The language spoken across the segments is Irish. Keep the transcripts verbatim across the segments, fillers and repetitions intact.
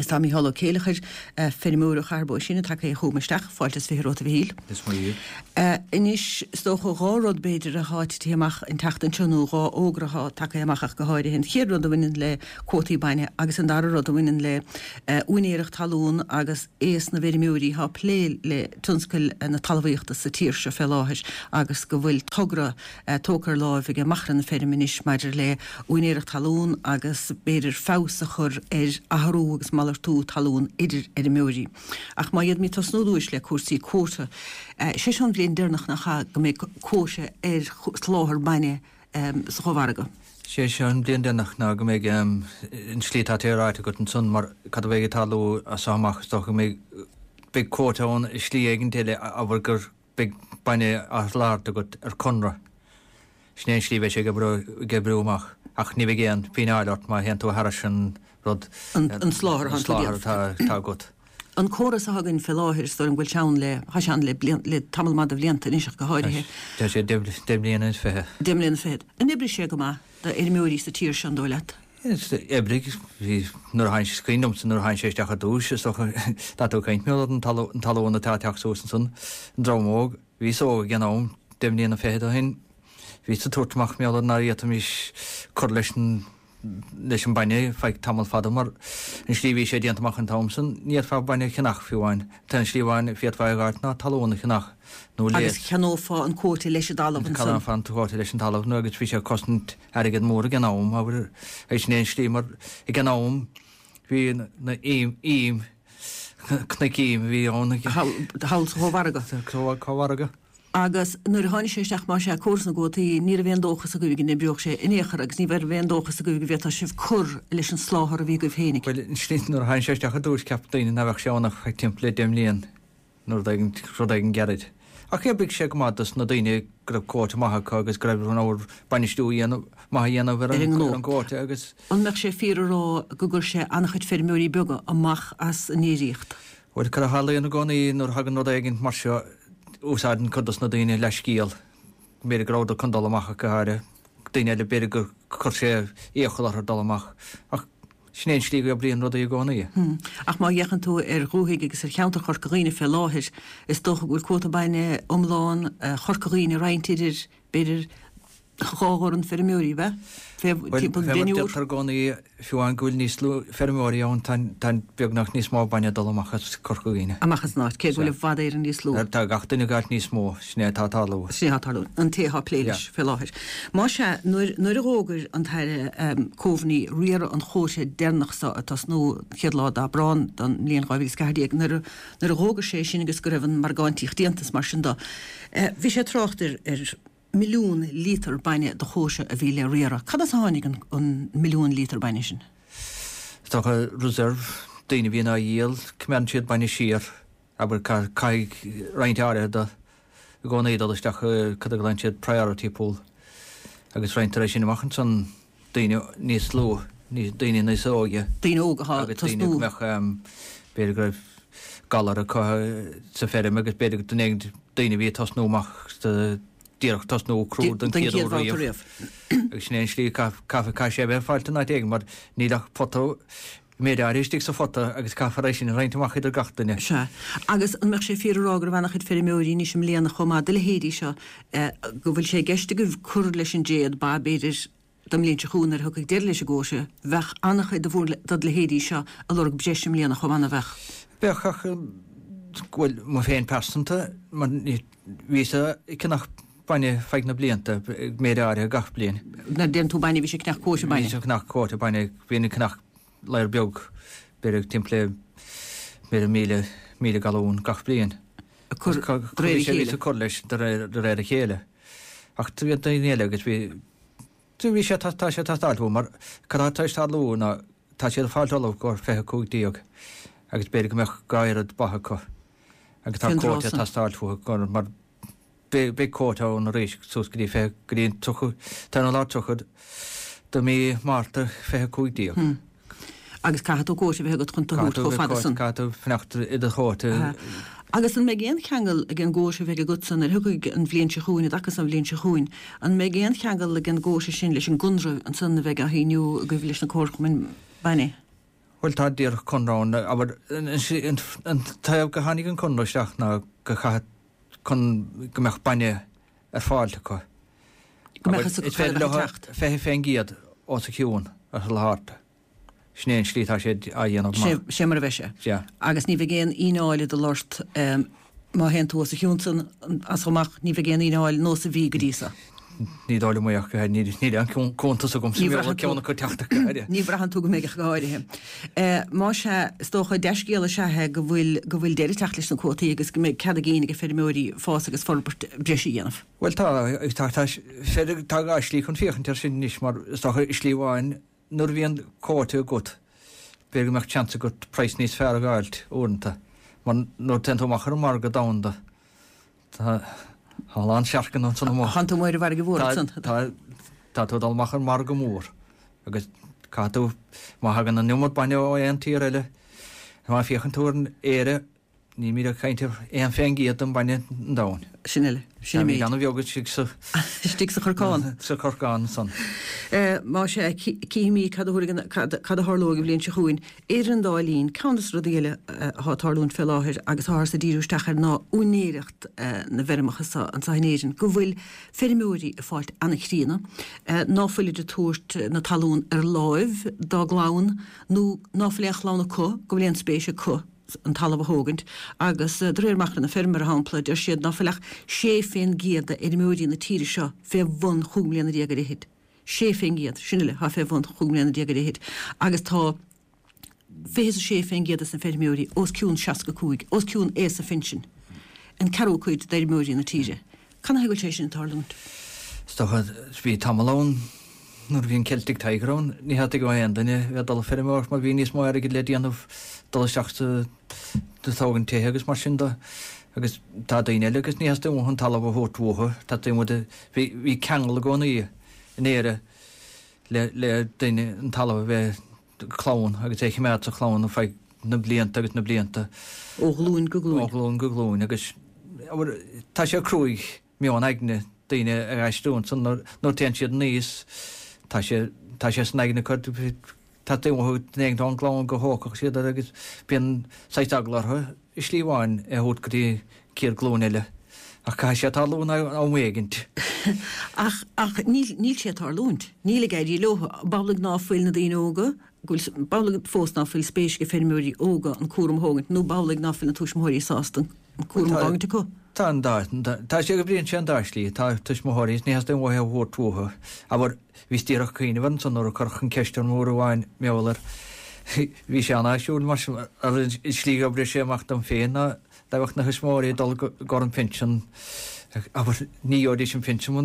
Is tá mí hall céalachair fémúra charbó sinna take é chumisteach fáiltas firóta bhíl. Inis stocha gárod beidir a háit tíach in teachtan túnú gá ógraá take amachach go háide hin chéad a bhainein le cótaí baine agus an dar rud a bhainein le uinéireach talún agus éas na bhéimiúí há plé le tunscail na talmhaíochta sa tíir se fé láthir agus go bhfuil tugra tócar láimh ige machran na féimiis maidir le uinéireach talún agus beidir fása chur ar athróg agus malar tú talún idir ar méí. Ach má iad mí tasnúdúis le cuasaí cóta. sé sean bblion dearnach nach cha go mé cóise ar sláthir baine sa chohharga. sé sean blion dearnach ná go méid in slítá téráite go an sun mar cad bhéige talú a sáach sto go mé big cótaón is slí éigen téile a bhar gur big baine a láirta go ar conra. Sné slí bheith sé go brúach ach ní bh géan píáirt má hen tú Harrison rud an sláthir tá gut. An choras a hagann fé láthir sto an bhfuil teann le hasean le le tamilmad a bblianta níoseach go háirithe. Tá sé déimlíon fethe. Déimlíon fethe. An ibri sé go má de éimiúí sa tíir sean dóileat. Ebrig hí nuair hain scrínom san nuair hain séisteach a dúis táú caiint mé an talúna tá teachsúsan san an drámóg, hí ó gannám déimlíon a fethe a hin. Ví sa tuairtach mé na réta mis chu leis leis an baine feig tamil fada mar an slíhí sé déantamach an Thomson, níiad fá baine chinach fiúháin, ten slíháin fiadhhaigart ná talúna chinach. Agus cheanófá an cótaí leis a dalamh an san. Fan túáta leis an talamh, nó agus bhí sé cosint airigad mór a gannám, a bhar éis néon slí mar i gannám hí na íim íim cnacíim hí ón hall chomharga. Chomharga. Agus nuair tháinig séisteach mar sé cuas na gótaí ní a bhéon dóchas a go na beoch sé inéchar agus ní bhar bhéon dóchas a go bhé sibh chur leis an sláthar a bhí go bhénig. Well in slít nuair hain séisteach a dúis captaíine na bheith seánach ag timpla déimlíon nuair rud gerid. A ché big sé go mátas na daine grib cóta maithacha agus greibh an áir bainistúí maitha dhéanamh ar an cóta agus. An meach sé fíorrá go gur sé annachchuid féimiúí bega amach as a níríocht. Bhil chu hálaíon na gcónaí nuair hagan nó éigen mar seo úsáidn chudas na daine leis cíal mé a gráda chun dalamach go háire daine le beidir gur chur sé écholar ar dalamach ach snéon slí go blion rud a gánaí. Ach má dhéchan tú ar rúthaigh agus ar cheanta chorcaíine fé láthir is dócha bhfuil cóta baine omláin chorcaíine reintidir beidir cháhar an féimiúí bheith? Tar gánaí fiúáin gúil níos lú fermóí an tan beagnach níos má baine dalamachchas corcaíine. Amachchas náid, cé bhfuil bhd éar an níos lú. Tá gatainna gart níos mó sné tátáú. Sné táú an téá pléiles fé láthir. Má se nuair a rógur an taire cóhnaí riar an chóise dénachsa atás nó cheadlá a brán don líon gáhíh scaidíag nuair a rógur sé sin agus go raibhann mar gáintíocht díantas mar sin dá. Bhí sé trochtar ar milliún lítar baine do chóise a bhí le riara. Cad is tháinig an milliún lítar baine sin? Tá reserv daine bhíon a dhéal cumán siad baine siar aber caiig reinteáire a gcónaí isteach cad a gláin siad priority pool agus reintar sin amachchan san daine níos lú daine níos óige. Daine óga há tasnú. Beidir greibh galar a sa férim agus beidir daine bhí tasnúach díach tas nó crúd an céadúíomh. Agus snéon slí cafa cai sé bheith fáilte náid éige, mar nílach fotó méidir aristigh sa fota agus cafaréis sin reintamach idir gatainine. Se. Agus an meach sé fírágur bhenach chud féimiúí ní sem léana chomá de le héadí seo go bhfuil sé geiste go cur leis an déad ba beidir dam líonse chuúnar thug déir leis a ggóise, bheith annach de bhór dad le héadí seo a lorg bséisiim léana chomána bheith. Bechach bhfuil má féin persanta, mar ví i cinnach baine feig na blianta méad áire gach blian. Na den tú baine bhí sé cnach cóise baine. Bhí sé cnach cóta baine bhína cnach leir beag beidir timplé mé míle míle galún gach blian. Chur chur leis de réir a chéile. Ach tú bhí daile agus bhí tú bhí sé tá sé tátáilú mar chutáis tá lúna tá sé fáiltálah gur fethe cúgdíog agus beidir go meach gaiad batha chu agus tá cóta tá stáilú gur mar be cóta an rééis súscaí fé goíon tuchu tána lá tuchud do mé máta fé cúdío. Agus caitú cóise bheit go chun tú fadasan. Caitú fneachtar idir chóta. Agus an mé géan cheangal a gin ggóise bheith go san ar thugaigh an bblionse chuúin agus an bblionse chuúin. An mé géan cheangal a gin ggóise sin leis an gunra an sanna bheith a híniu go bhí leis na cóirchamin baine. Well tá dír chunrán aber an taobh go hánig an chunráisteach ná go cha chun gombeach baine ar fáilte chu. Fé féin giad ó sa ciún ar leharta. Snéin slítá sé a dhéanamh sé mar bheise. Agus ní bh géan íáile do lost má hen tú sa hiúnsan as chumach ní bh géan íáil nó sa bhí go dísa. Ní dála muoach go ní ní an cóntas a gom ceanna chu teachta gaide. Ní brahan tú go méid gáirithe. Má se tócha deiscéala sethe go bhfuil go bhfuil déir teach leis an cótaí agus go méid cad a géine go féidiméirí fás agus forbert breisi dhéanamh. Well tá féidir tá gá slí chun fiochantar sin níos mar tócha slíháin nuair bhíon cóta gut be goach chance go preis níos fear a gáilt únta. Man nó tentóach ar mar go damda. Tá Halán seaarcan an sanna Hananta muir bhar go bhór Tá tú dal machar mar go mór agus catú má hagan an numad baine ó an tí eile má fiochan túrin éire ní mí a caiintir éon féin giad an baine an dáin. Sinile sin mí anna bheogad si stig sa chorcáin sa chorcáin san. Má sé cíimí cad thorlóga bblionn se chuin éar an dáilín ceantas rodéile thálún fel láthir agus thir sa díúteachar ná únéirecht na bheramachchas an sanéisin go bhfuil fermúirí a fáilt anna chrína náfuil de túirt na talún ar láimh dá glán nó náfuléach lána có go bhfuil an spéise có an tal hógant agus dréirmach na fermar hápla ar siad náfuileach sé féin giada ar múí na tíiri seo fé bhn chuúmlíanana diagar hit. sé féin giad sinile ha fé bhn chuúmlíanana diagar hit. Agus tá fés sé féin giad san fermúí os ciún seaca cúig, os ciún é a finsin. An carú chuid d múí na tíre. Can heil sé sin tarlúnt? Stocha sví tamlón nuair bhíon Celtic Tigerrán, ní hat go hen danne bheit dal fermór mar bhí níos mó ar go le díanamh dal seachta tágan té agus mar sin agus tá daine agus ní hasú an tal bhthútha tá bhí ceangal gcóna í in éire le le daine an tal bheith chlán agus é mé a chlán fe na blianta agus na blianta óglún goglún óglún goglún agus tá sé cruúig mé an aigne daine a eistún san nó ten siad níos tá sé tá sé sneigna chu tá dúthú néag an glán go hócach siad agus bíon saitaglartha is slíháin a thút gotí céir glóneile ach cai sé talún á méigint. Ach ach níl sé tarlúnt. Níla gaiidir lotha babla náfuil na daine óga, babla fós náfuil spéisce fermúí óga an cuam hógant, nó babla náfuil na tuismóirí sástan an cuam háganta có. Tá an tá sé go bríonn sé an dáislí, tá tuismóirí ní has den bhthe bhór tútha, a bhar vís tíach chuoine bhan san nó churchan ceistar mór bháin méler. Bhí sé an eisiún mar slí go bre séach an féna dahacht na thuismóirí dal go an pinsin níodí sin pinsin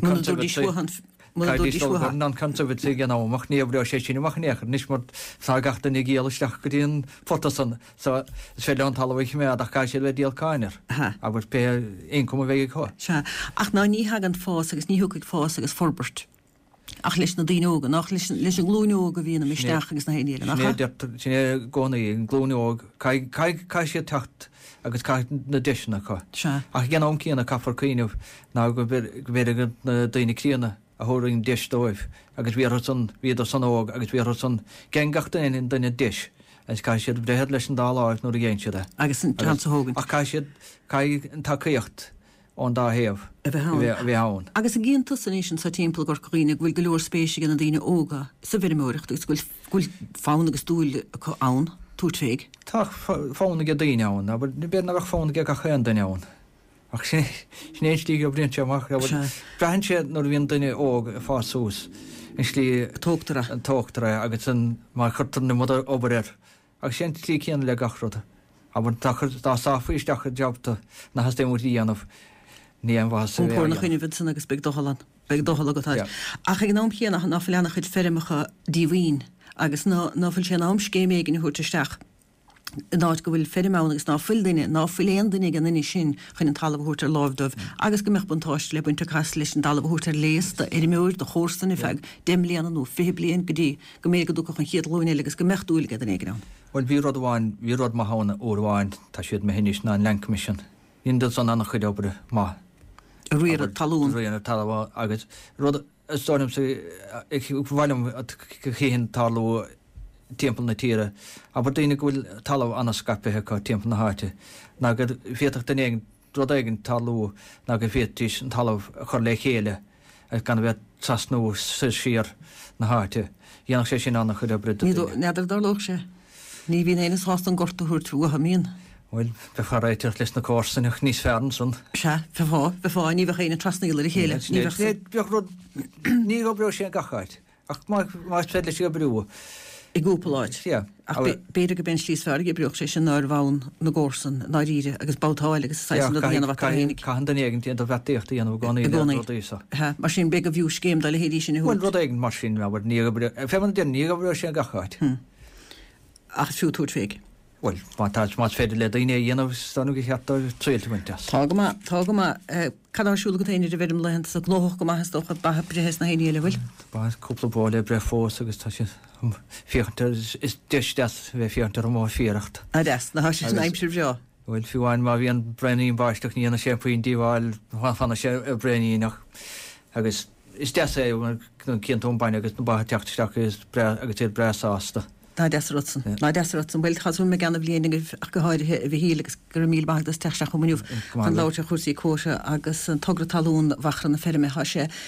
an canvit gan áach ní bre sé sinna machnéchar, níos mar tá gachta nig géalaisteach go dtíon fotasan sa fé an talhaich mé ach cai sé le díalcáinar a bhar pe incom bhéige chu. Se ach ná ní hagan fás agus ní thucaigh fás agus forbert. Ach leis na daóga nach leis an glúneóga bhíonna misteach agus na héile sin gcónaí an glúneóg cai sé techt agus cai na deisina chu. Ach gan am cíanana caafar cuiineh ná go bhéidir na daine críanana a thuirn deisdóibh agus bhí san bhíidir san óg agus bhí san gen gachta in daine deis agus cai siad brehead leis an dáláibh nó a ggéin siad. Agus an transaógan. Ach cai siad cai an takeíocht an dá héamh bhí hán. Agus a géon tusanéis sa timppla gur choíine bhfuil go leor spéisi gan na daine óga sa bhirmóirecht gus bhfuil fána agus dúil chu ann túirt féig. Tá fána go daine ann, aber ní bé nach fána go chéan daine ann. Ach snééis tí go bríonn teach brehan sé nó bhíon duine óg a fásús in slí tóchtara an tóchtara agus an mar chutar na mud obair ach sé slí chéan le gachróta. Aber tá sáfuisteach jobta na has démúí anmh ní an bhá nach chuine bhid san agus be dolan be dohall agotá. Ach ag nám chéanana ná leanana chud ferrimecha díhhain agus náfuil sé nám scéméigin na thuirteisteach. Náid go bhfuil ferrimána agus ná fuildaine ná fuléon duine an iní sin chun an talbhúirtar lábhdómh agus go meach buntáist le buinte cai leis an talbhúirtar léas de ar méúir do chóstan i feag déimlíanana nó fi blion go dtí go mé go dú chun chiad lúine agus go mechtúige an éigen. Well bhí rud bháin bhí rud má hána óháin tá siad me hinis ná an Landcommission. Índal san annach chuid obair má. Riar talún riar talhá agus rud stáim sa bhhailm chéan talú timppel na tíre, aber déine gohfuil talamh anascapithe chu timppel na háte. Na gur féach den éigen rud aigen talú na gur fétis an talamh chur le chéile ag gan bheith trasnú sir na háte. Dhéanach sé sin annach chud a brid. Neidir darlóg sé. Ní bhíon éananas hást an gortaúir tú a míon. Bhfuil be charáitir leis na cósanach níos fearn son. Se fe fá be fá ní bh chéine trasnaíile i chéile. Ní go breú sé an gachaid. Ach má fé le sí a breú. I gúpaláid. Beidir go ben slís fear i breoch sé sin ná bhain na gcósan ná ríide agus bátáil agus dhéanamh caihan den éigen tíon a bhetíocht dhéanamh gánaísa. Mar sin be a bhú céim le héidir sin bhfuil rud éigen mar sin bhar ní fe den ní breú sé an gachaid. Ach fiú túirt féig. Well, mátáid má féidir le daine dhéanamh stanú go cheartta tríiltehaintas. Tá go cadásúla go taine de bhim lehan sa glóch go maithstocha bathe brehes na héile bhfuil. Ba cúpla báile bre fós agus tá fiochantar is deiste bheith fiochantar am má fíocht. A des na sé naimsir bheo. Bhfuil fiúháin má bhíon breíon baisteach níana sé faoin díháil fanna sé a breíach agus is de é cinnún baine agus na bathe teachtasteach agus é breáasta. Ná desrotsan. Ná desrotsan bhfuil chaú me gan bbliananig ach go háir a bhí hílagus gur míl bagdas teach go mniuh an láte chusí cóise agus an tugra talún wachran na ferme ha sé